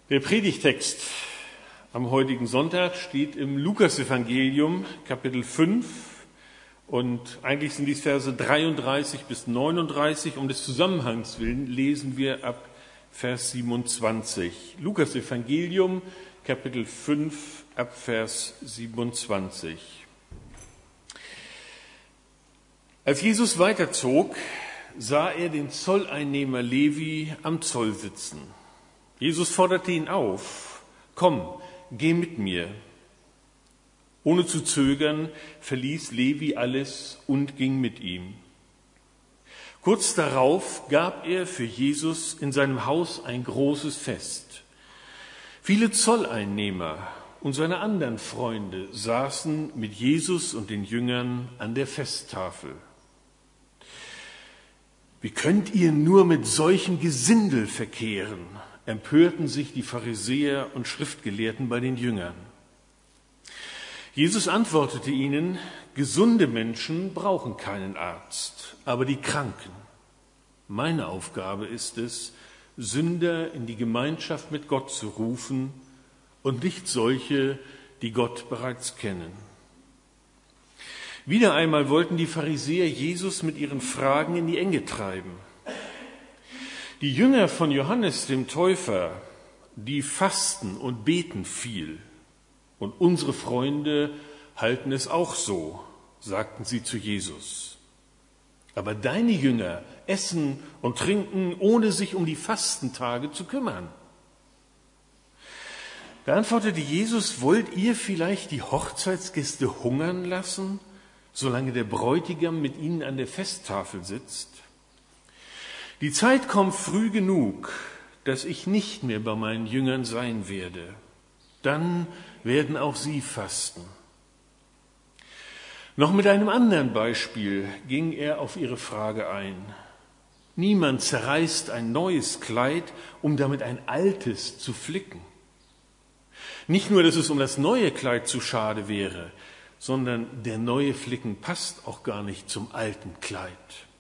Der Predigtext am heutigen Sonntag steht im Lukasevangelium, Kapitel 5. Und eigentlich sind dies Verse 33 bis 39. Um des Zusammenhangs willen lesen wir ab Vers 27. Lukasevangelium, Kapitel 5, ab Vers 27. Als Jesus weiterzog, sah er den Zolleinnehmer Levi am Zoll sitzen. Jesus forderte ihn auf: Komm, geh mit mir. Ohne zu zögern verließ Levi alles und ging mit ihm. Kurz darauf gab er für Jesus in seinem Haus ein großes Fest. Viele Zolleinnehmer und seine anderen Freunde saßen mit Jesus und den Jüngern an der Festtafel. Wie könnt ihr nur mit solchem Gesindel verkehren? Empörten sich die Pharisäer und Schriftgelehrten bei den Jüngern. Jesus antwortete ihnen: Gesunde Menschen brauchen keinen Arzt, aber die Kranken. Meine Aufgabe ist es, Sünder in die Gemeinschaft mit Gott zu rufen und nicht solche, die Gott bereits kennen. Wieder einmal wollten die Pharisäer Jesus mit ihren Fragen in die Enge treiben. Die Jünger von Johannes dem Täufer, die fasten und beten viel. Und unsere Freunde halten es auch so, sagten sie zu Jesus. Aber deine Jünger essen und trinken, ohne sich um die Fastentage zu kümmern. Da antwortete Jesus: Wollt ihr vielleicht die Hochzeitsgäste hungern lassen, solange der Bräutigam mit ihnen an der Festtafel sitzt? Die Zeit kommt früh genug, dass ich nicht mehr bei meinen Jüngern sein werde. Dann werden auch sie fasten. Noch mit einem anderen Beispiel ging er auf ihre Frage ein. Niemand zerreißt ein neues Kleid, um damit ein altes zu flicken. Nicht nur, dass es um das neue Kleid zu schade wäre, sondern der neue Flicken passt auch gar nicht zum alten Kleid.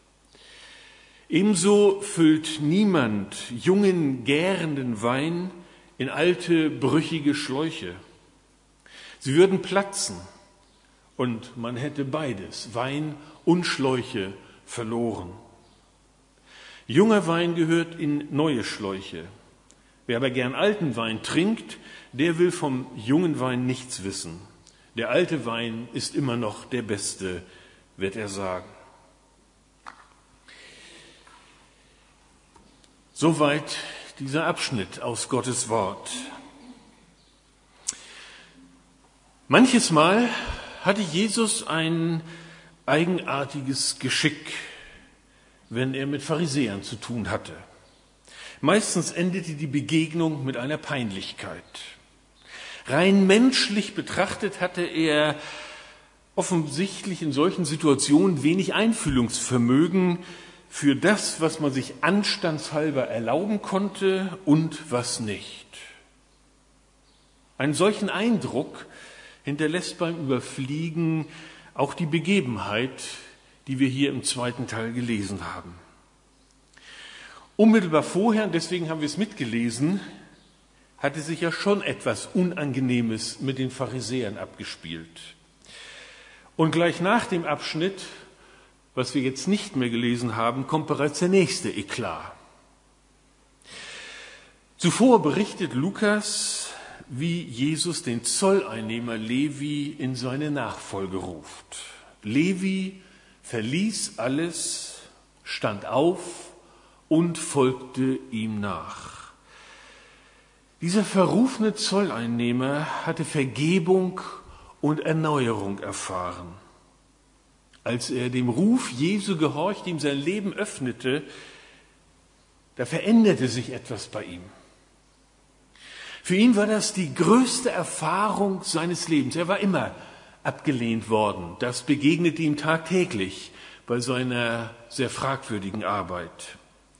Ebenso füllt niemand jungen, gärenden Wein in alte, brüchige Schläuche. Sie würden platzen und man hätte beides, Wein und Schläuche, verloren. Junger Wein gehört in neue Schläuche. Wer aber gern alten Wein trinkt, der will vom jungen Wein nichts wissen. Der alte Wein ist immer noch der beste, wird er sagen. Soweit dieser Abschnitt aus Gottes Wort. Manches Mal hatte Jesus ein eigenartiges Geschick, wenn er mit Pharisäern zu tun hatte. Meistens endete die Begegnung mit einer Peinlichkeit. Rein menschlich betrachtet hatte er offensichtlich in solchen Situationen wenig Einfühlungsvermögen für das, was man sich anstandshalber erlauben konnte und was nicht. Einen solchen Eindruck hinterlässt beim Überfliegen auch die Begebenheit, die wir hier im zweiten Teil gelesen haben. Unmittelbar vorher, und deswegen haben wir es mitgelesen, hatte sich ja schon etwas Unangenehmes mit den Pharisäern abgespielt. Und gleich nach dem Abschnitt, was wir jetzt nicht mehr gelesen haben, kommt bereits der nächste Eklat. Zuvor berichtet Lukas, wie Jesus den Zolleinnehmer Levi in seine Nachfolge ruft. Levi verließ alles, stand auf und folgte ihm nach. Dieser verrufene Zolleinnehmer hatte Vergebung und Erneuerung erfahren. Als er dem Ruf Jesu gehorchte, ihm sein Leben öffnete, da veränderte sich etwas bei ihm. Für ihn war das die größte Erfahrung seines Lebens. Er war immer abgelehnt worden. Das begegnete ihm tagtäglich bei seiner sehr fragwürdigen Arbeit.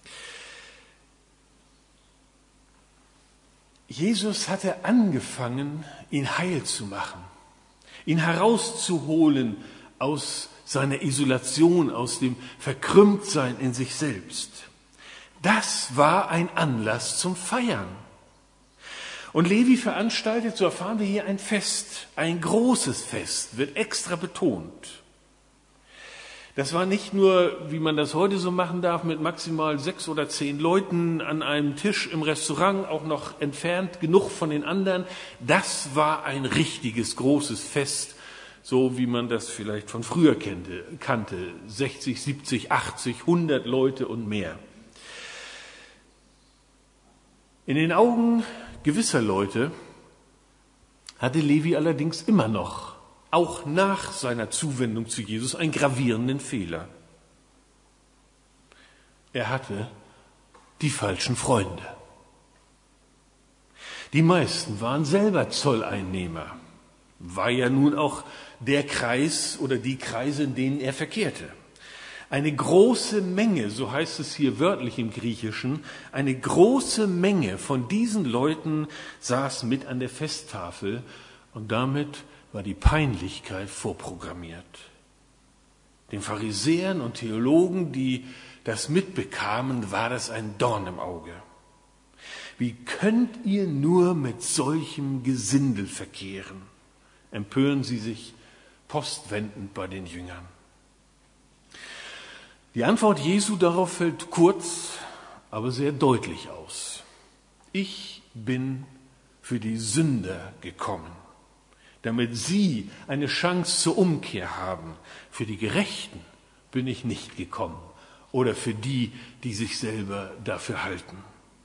Jesus hatte angefangen, ihn heil zu machen, ihn herauszuholen aus seiner Isolation, aus dem Verkrümmtsein in sich selbst. Das war ein Anlass zum Feiern. Und Levi veranstaltet, so erfahren wir hier, ein Fest, ein großes Fest, wird extra betont. Das war nicht nur, wie man das heute so machen darf, mit maximal 6 oder 10 Leuten an einem Tisch im Restaurant, auch noch entfernt genug von den anderen. Das war ein richtiges, großes Fest, so wie man das vielleicht von früher kannte. 60, 70, 80, 100 Leute und mehr. In den Augen gewisser Leute hatte Levi allerdings immer noch, auch nach seiner Zuwendung zu Jesus, einen gravierenden Fehler. Er hatte die falschen Freunde. Die meisten waren selber Zolleinnehmer. War ja nun auch der Kreis oder die Kreise, in denen er verkehrte. Eine große Menge, so heißt es hier wörtlich im Griechischen, eine große Menge von diesen Leuten saß mit an der Festtafel und damit war die Peinlichkeit vorprogrammiert. Den Pharisäern und Theologen, die das mitbekamen, war das ein Dorn im Auge. Wie könnt ihr nur mit solchem Gesindel verkehren? Empören sie sich postwendend bei den Jüngern. Die Antwort Jesu darauf fällt kurz, aber sehr deutlich aus. Ich bin für die Sünder gekommen, damit sie eine Chance zur Umkehr haben. Für die Gerechten bin ich nicht gekommen oder für die, die sich selber dafür halten.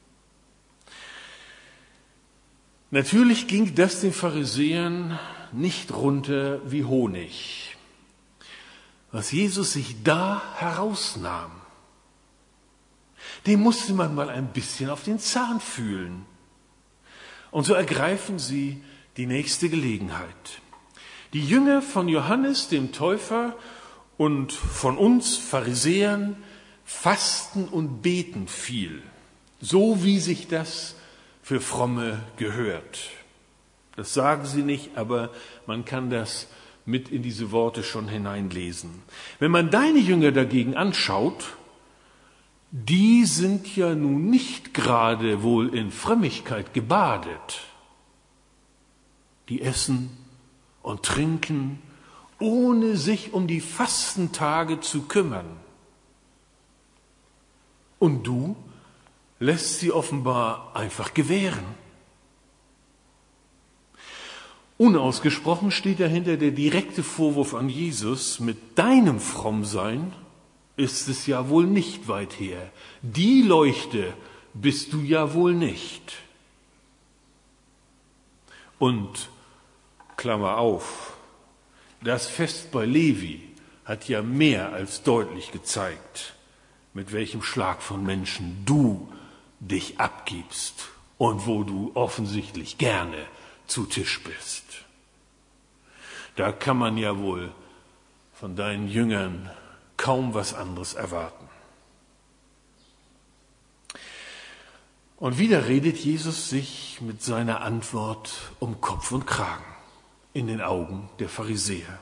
Natürlich ging das den Pharisäern nicht runter wie Honig. Was Jesus sich da herausnahm, dem musste man mal ein bisschen auf den Zahn fühlen. Und so ergreifen sie die nächste Gelegenheit. Die Jünger von Johannes, dem Täufer, und von uns Pharisäern fasten und beten viel, so wie sich das für Fromme gehört. Das sagen sie nicht, aber man kann das mit in diese Worte schon hineinlesen. Wenn man deine Jünger dagegen anschaut, die sind ja nun nicht gerade wohl in Frömmigkeit gebadet. Die essen und trinken, ohne sich um die Fastentage zu kümmern. Und du lässt sie offenbar einfach gewähren. Unausgesprochen steht dahinter der direkte Vorwurf an Jesus, mit deinem Frommsein ist es ja wohl nicht weit her. Die Leuchte bist du ja wohl nicht. Und, Klammer auf, das Fest bei Levi hat ja mehr als deutlich gezeigt, mit welchem Schlag von Menschen du dich abgibst und wo du offensichtlich gerne zu Tisch bist. Da kann man ja wohl von deinen Jüngern kaum was anderes erwarten. Und wieder redet Jesus sich mit seiner Antwort um Kopf und Kragen in den Augen der Pharisäer.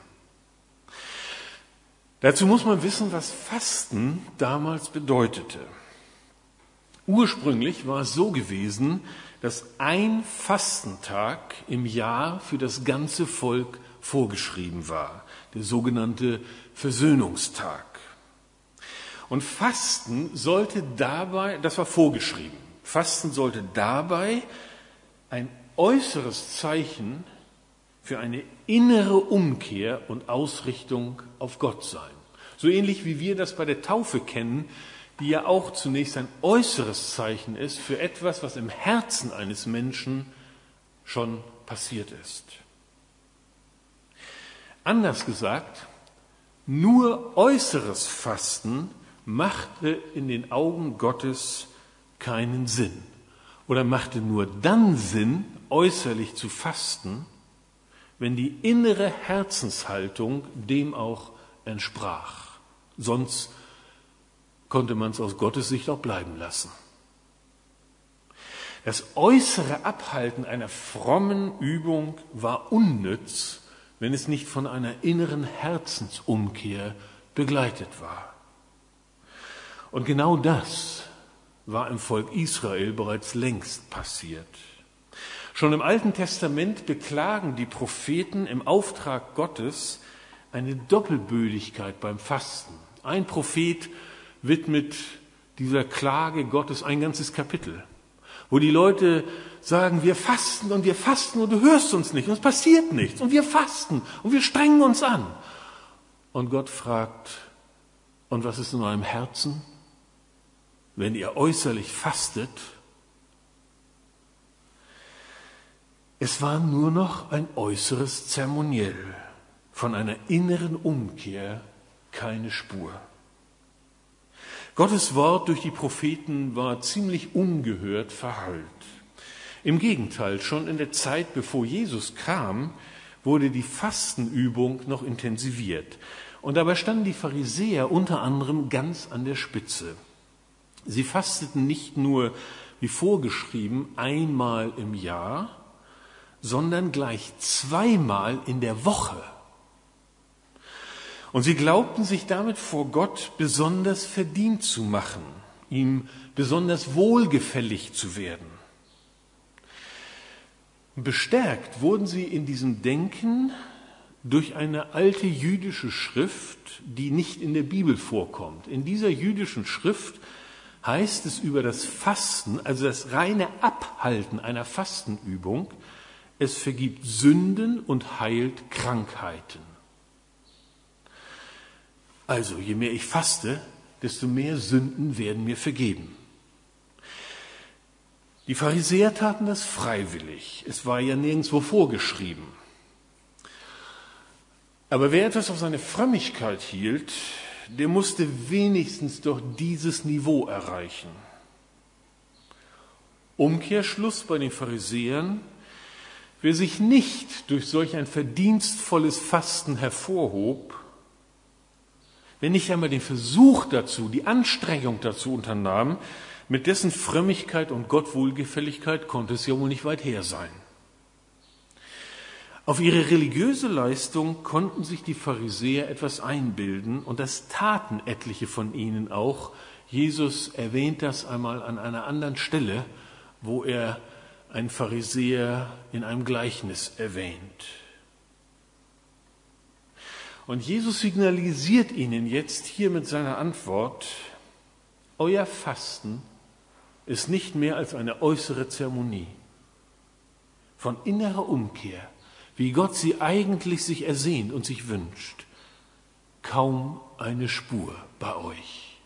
Dazu muss man wissen, was Fasten damals bedeutete. Ursprünglich war es so gewesen, dass ein Fastentag im Jahr für das ganze Volk vorgeschrieben war, der sogenannte Versöhnungstag. Und Fasten sollte dabei, das war vorgeschrieben, Fasten sollte dabei ein äußeres Zeichen für eine innere Umkehr und Ausrichtung auf Gott sein. So ähnlich wie wir das bei der Taufe kennen, die ja auch zunächst ein äußeres Zeichen ist für etwas, was im Herzen eines Menschen schon passiert ist. Anders gesagt, nur äußeres Fasten machte in den Augen Gottes keinen Sinn oder machte nur dann Sinn, äußerlich zu fasten, wenn die innere Herzenshaltung dem auch entsprach. Sonst konnte man es aus Gottes Sicht auch bleiben lassen. Das äußere Abhalten einer frommen Übung war unnütz, wenn es nicht von einer inneren Herzensumkehr begleitet war. Und genau das war im Volk Israel bereits längst passiert. Schon im Alten Testament beklagen die Propheten im Auftrag Gottes eine Doppelbödigkeit beim Fasten. Ein Prophet widmet dieser Klage Gottes ein ganzes Kapitel, wo die Leute sagen, wir fasten und du hörst uns nicht und es passiert nichts und wir fasten und wir strengen uns an. Und Gott fragt, und was ist in eurem Herzen, wenn ihr äußerlich fastet? Es war nur noch ein äußeres Zeremoniell, von einer inneren Umkehr keine Spur. Gottes Wort durch die Propheten war ziemlich ungehört verhallt. Im Gegenteil, schon in der Zeit, bevor Jesus kam, wurde die Fastenübung noch intensiviert. Und dabei standen die Pharisäer unter anderem ganz an der Spitze. Sie fasteten nicht nur, wie vorgeschrieben, einmal im Jahr, sondern gleich zweimal in der Woche. Und sie glaubten, sich damit vor Gott besonders verdient zu machen, ihm besonders wohlgefällig zu werden. Bestärkt wurden sie in diesem Denken durch eine alte jüdische Schrift, die nicht in der Bibel vorkommt. In dieser jüdischen Schrift heißt es über das Fasten, also das reine Abhalten einer Fastenübung, es vergibt Sünden und heilt Krankheiten. Also, je mehr ich faste, desto mehr Sünden werden mir vergeben. Die Pharisäer taten das freiwillig. Es war ja nirgendwo vorgeschrieben. Aber wer etwas auf seine Frömmigkeit hielt, der musste wenigstens doch dieses Niveau erreichen. Umkehrschluss bei den Pharisäern: Wer sich nicht durch solch ein verdienstvolles Fasten hervorhob, wer nicht einmal den Versuch dazu, die Anstrengung dazu unternahm, mit dessen Frömmigkeit und Gottwohlgefälligkeit konnte es ja wohl nicht weit her sein. Auf ihre religiöse Leistung konnten sich die Pharisäer etwas einbilden und das taten etliche von ihnen auch. Jesus erwähnt das einmal an einer anderen Stelle, wo er einen Pharisäer in einem Gleichnis erwähnt. Und Jesus signalisiert ihnen jetzt hier mit seiner Antwort: Euer Fasten ist nicht mehr als eine äußere Zeremonie von innerer Umkehr, wie Gott sie eigentlich sich ersehnt und sich wünscht. Kaum eine Spur bei euch.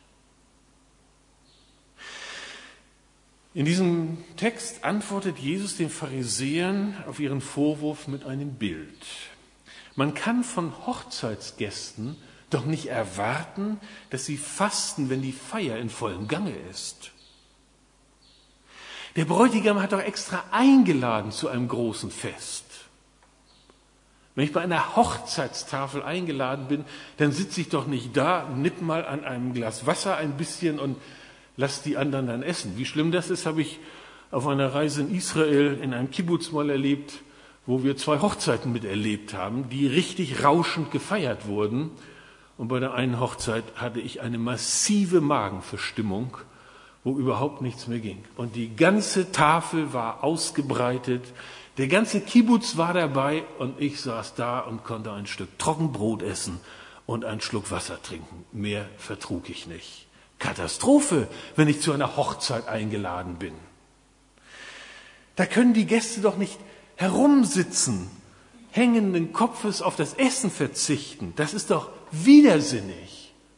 In diesem Text antwortet Jesus den Pharisäern auf ihren Vorwurf mit einem Bild. Man kann von Hochzeitsgästen doch nicht erwarten, dass sie fasten, wenn die Feier in vollem Gange ist. Der Bräutigam hat doch extra eingeladen zu einem großen Fest. Wenn ich bei einer Hochzeitstafel eingeladen bin, dann sitze ich doch nicht da, nipp mal an einem Glas Wasser ein bisschen und lass die anderen dann essen. Wie schlimm das ist, habe ich auf einer Reise in Israel in einem Kibbutz mal erlebt, wo wir 2 Hochzeiten miterlebt haben, die richtig rauschend gefeiert wurden. Und bei der einen Hochzeit hatte ich eine massive Magenverstimmung, wo überhaupt nichts mehr ging. Und die ganze Tafel war ausgebreitet, der ganze Kibbutz war dabei und ich saß da und konnte ein Stück Trockenbrot essen und einen Schluck Wasser trinken. Mehr vertrug ich nicht. Katastrophe, wenn ich zu einer Hochzeit eingeladen bin. Da können die Gäste doch nicht herumsitzen, hängenden Kopfes auf das Essen verzichten. Das ist doch widersinnig.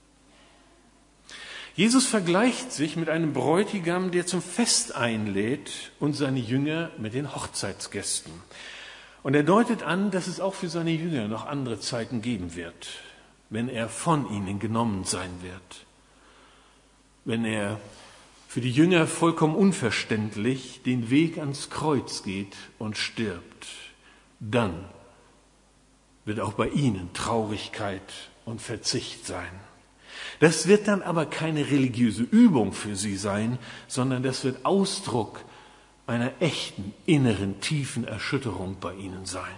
Jesus vergleicht sich mit einem Bräutigam, der zum Fest einlädt, und seine Jünger mit den Hochzeitsgästen. Und er deutet an, dass es auch für seine Jünger noch andere Zeiten geben wird, wenn er von ihnen genommen sein wird. Wenn er für die Jünger vollkommen unverständlich den Weg ans Kreuz geht und stirbt, dann wird auch bei ihnen Traurigkeit und Verzicht sein. Das wird dann aber keine religiöse Übung für sie sein, sondern das wird Ausdruck einer echten, inneren, tiefen Erschütterung bei ihnen sein.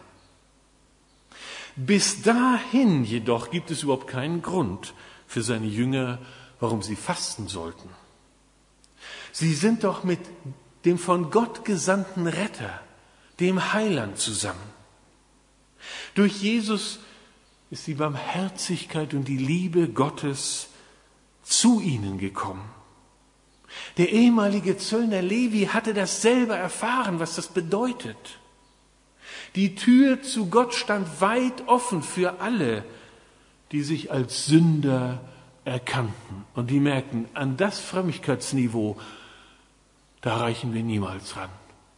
Bis dahin jedoch gibt es überhaupt keinen Grund für seine Jünger, warum sie fasten sollten. Sie sind doch mit dem von Gott gesandten Retter dem Heiland zusammen. Durch Jesus ist die Barmherzigkeit und die Liebe Gottes zu ihnen gekommen. Der ehemalige Zöllner Levi hatte das selber erfahren, was das bedeutet. Die Tür zu Gott stand weit offen für alle, die sich als Sünder erkannten und die merkten, an das Frömmigkeitsniveau, da reichen wir niemals ran.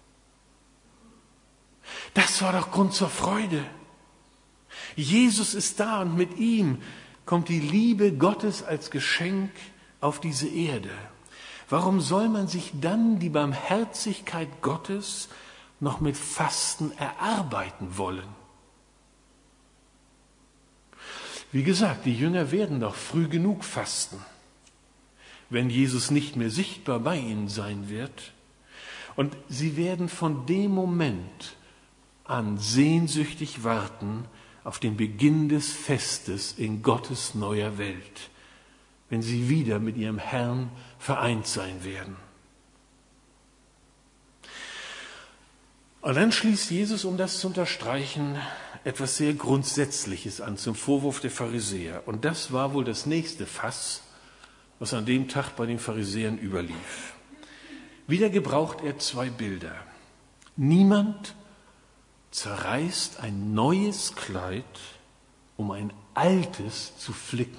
Das war doch Grund zur Freude. Jesus ist da und mit ihm kommt die Liebe Gottes als Geschenk auf diese Erde. Warum soll man sich dann die Barmherzigkeit Gottes noch mit Fasten erarbeiten wollen? Wie gesagt, die Jünger werden doch früh genug fasten, wenn Jesus nicht mehr sichtbar bei ihnen sein wird. Und sie werden von dem Moment an sehnsüchtig warten auf den Beginn des Festes in Gottes neuer Welt, wenn sie wieder mit ihrem Herrn vereint sein werden. Und dann schließt Jesus, um das zu unterstreichen, etwas sehr Grundsätzliches an zum Vorwurf der Pharisäer. Und das war wohl das nächste Fass, was an dem Tag bei den Pharisäern überlief. Wieder gebraucht er zwei Bilder. Niemand zerreißt ein neues Kleid, um ein altes zu flicken.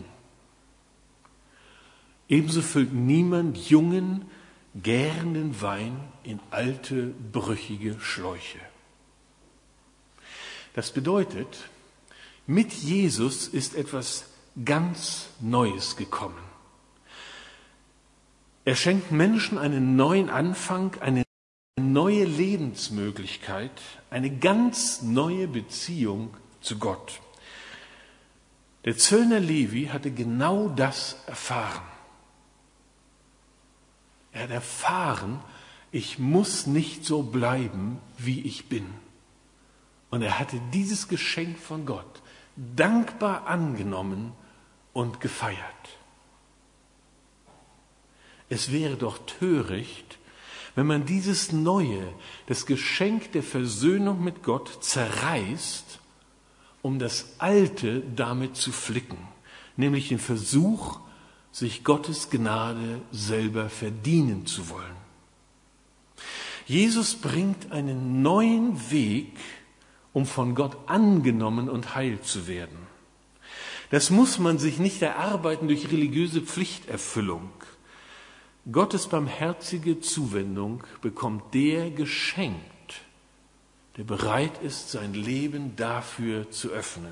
Ebenso füllt niemand jungen, gärenden Wein in alte, brüchige Schläuche. Das bedeutet, mit Jesus ist etwas ganz Neues gekommen. Er schenkt Menschen einen neuen Anfang, eine neue Lebensmöglichkeit, eine ganz neue Beziehung zu Gott. Der Zöllner Levi hatte genau das erfahren. Er hat erfahren, ich muss nicht so bleiben, wie ich bin. Und er hatte dieses Geschenk von Gott dankbar angenommen und gefeiert. Es wäre doch töricht, wenn man dieses Neue, das Geschenk der Versöhnung mit Gott, zerreißt, um das Alte damit zu flicken, nämlich den Versuch, sich Gottes Gnade selber verdienen zu wollen. Jesus bringt einen neuen Weg, um von Gott angenommen und heil zu werden. Das muss man sich nicht erarbeiten durch religiöse Pflichterfüllung. Gottes barmherzige Zuwendung bekommt der geschenkt, der bereit ist, sein Leben dafür zu öffnen.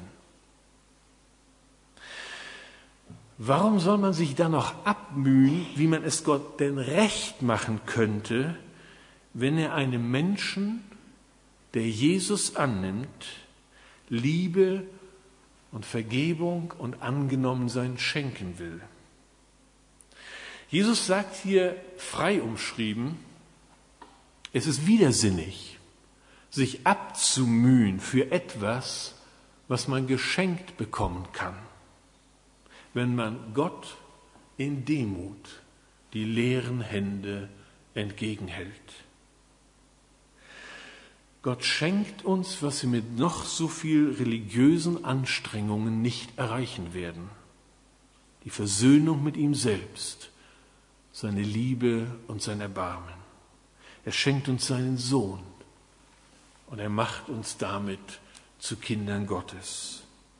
Warum soll man sich dann noch abmühen, wie man es Gott denn recht machen könnte, wenn er einem Menschen, der Jesus annimmt, Liebe und Vergebung und Angenommensein schenken will? Jesus sagt hier frei umschrieben, es ist widersinnig, sich abzumühen für etwas, was man geschenkt bekommen kann, wenn man Gott in Demut die leeren Hände entgegenhält. Gott schenkt uns, was wir mit noch so viel religiösen Anstrengungen nicht erreichen werden. Die Versöhnung mit ihm selbst, seine Liebe und sein Erbarmen. Er schenkt uns seinen Sohn und er macht uns damit zu Kindern Gottes.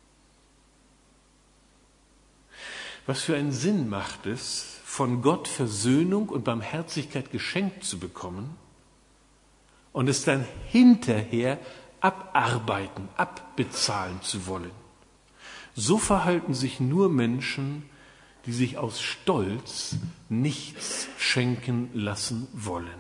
Was für einen Sinn macht es, von Gott Versöhnung und Barmherzigkeit geschenkt zu bekommen und es dann hinterher abarbeiten, abbezahlen zu wollen? So verhalten sich nur Menschen, die sich aus Stolz nichts schenken lassen wollen.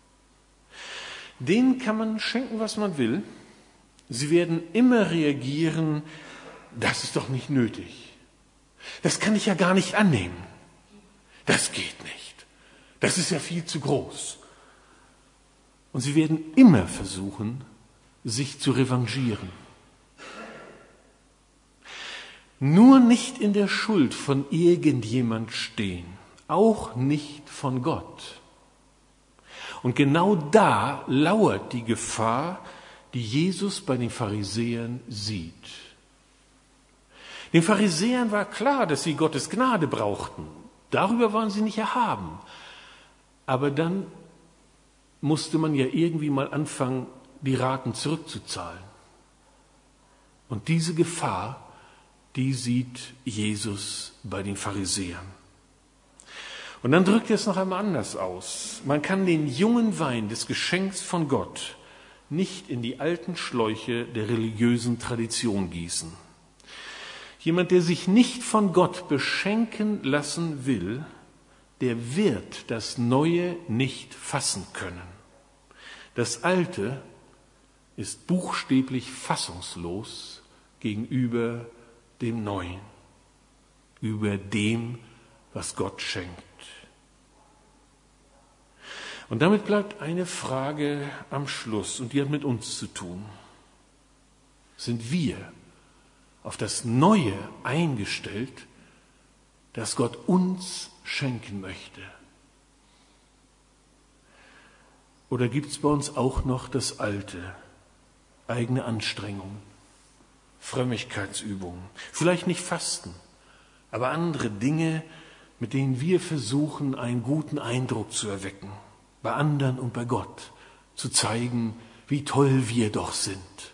Denen kann man schenken, was man will. Sie werden immer reagieren, das ist doch nicht nötig. Das kann ich ja gar nicht annehmen. Das geht nicht. Das ist ja viel zu groß. Und sie werden immer versuchen, sich zu revanchieren. Nur nicht in der Schuld von irgendjemand stehen, auch nicht von Gott. Und genau da lauert die Gefahr, die Jesus bei den Pharisäern sieht. Den Pharisäern war klar, dass sie Gottes Gnade brauchten. Darüber waren sie nicht erhaben. Aber dann musste man ja irgendwie mal anfangen, die Raten zurückzuzahlen. Und diese Gefahr, die sieht Jesus bei den Pharisäern. Und dann drückt er es noch einmal anders aus. Man kann den jungen Wein des Geschenks von Gott nicht in die alten Schläuche der religiösen Tradition gießen. Jemand, der sich nicht von Gott beschenken lassen will, der wird das Neue nicht fassen können. Das Alte ist buchstäblich fassungslos gegenüber dem Neuen, über dem, was Gott schenkt. Und damit bleibt eine Frage am Schluss, und die hat mit uns zu tun. Sind wir auf das Neue eingestellt, das Gott uns schenken möchte? Oder gibt es bei uns auch noch das Alte, eigene Anstrengung, Frömmigkeitsübungen, vielleicht nicht Fasten, aber andere Dinge, mit denen wir versuchen, einen guten Eindruck zu erwecken, bei anderen und bei Gott, zu zeigen, wie toll wir doch sind.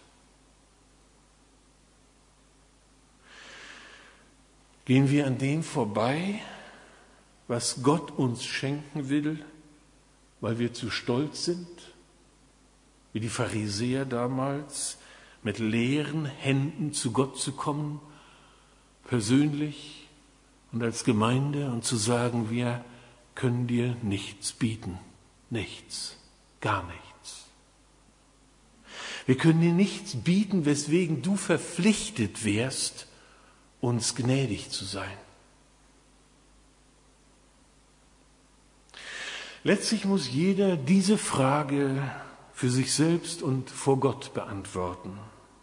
Gehen wir an dem vorbei, was Gott uns schenken will, weil wir zu stolz sind, wie die Pharisäer damals, mit leeren Händen zu Gott zu kommen, persönlich und als Gemeinde, und zu sagen, wir können dir nichts bieten, nichts, gar nichts. Wir können dir nichts bieten, weswegen du verpflichtet wärst, uns gnädig zu sein. Letztlich muss jeder diese Frage für sich selbst und vor Gott beantworten.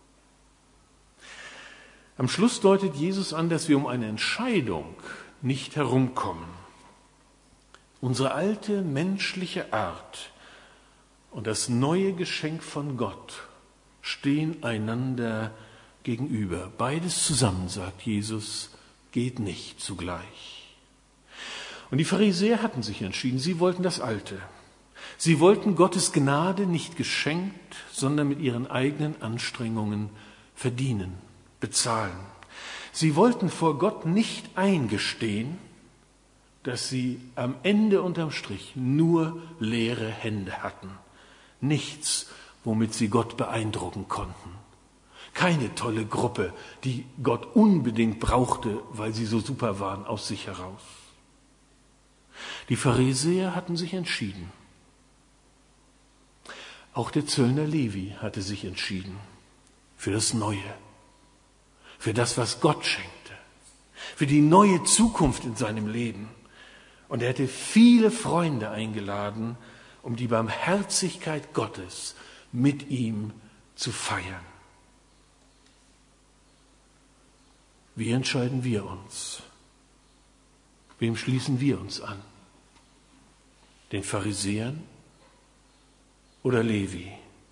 Am Schluss deutet Jesus an, dass wir um eine Entscheidung nicht herumkommen. Unsere alte menschliche Art und das neue Geschenk von Gott stehen einander gegenüber. Beides zusammen, sagt Jesus, geht nicht zugleich. Und die Pharisäer hatten sich entschieden, sie wollten das Alte. Sie wollten Gottes Gnade nicht geschenkt, sondern mit ihren eigenen Anstrengungen verdienen, bezahlen. Sie wollten vor Gott nicht eingestehen, dass sie am Ende unterm Strich nur leere Hände hatten. Nichts, womit sie Gott beeindrucken konnten. Keine tolle Gruppe, die Gott unbedingt brauchte, weil sie so super waren aus sich heraus. Die Pharisäer hatten sich entschieden. Auch der Zöllner Levi hatte sich entschieden für das Neue, für das, was Gott schenkte, für die neue Zukunft in seinem Leben. Und er hätte viele Freunde eingeladen, um die Barmherzigkeit Gottes mit ihm zu feiern. Wie entscheiden wir uns? Wem schließen wir uns an? Den Pharisäern oder Levi?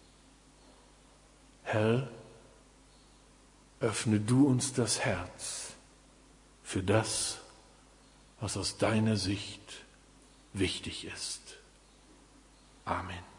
Herr, öffne du uns das Herz für das, was aus deiner Sicht wichtig ist. Amen.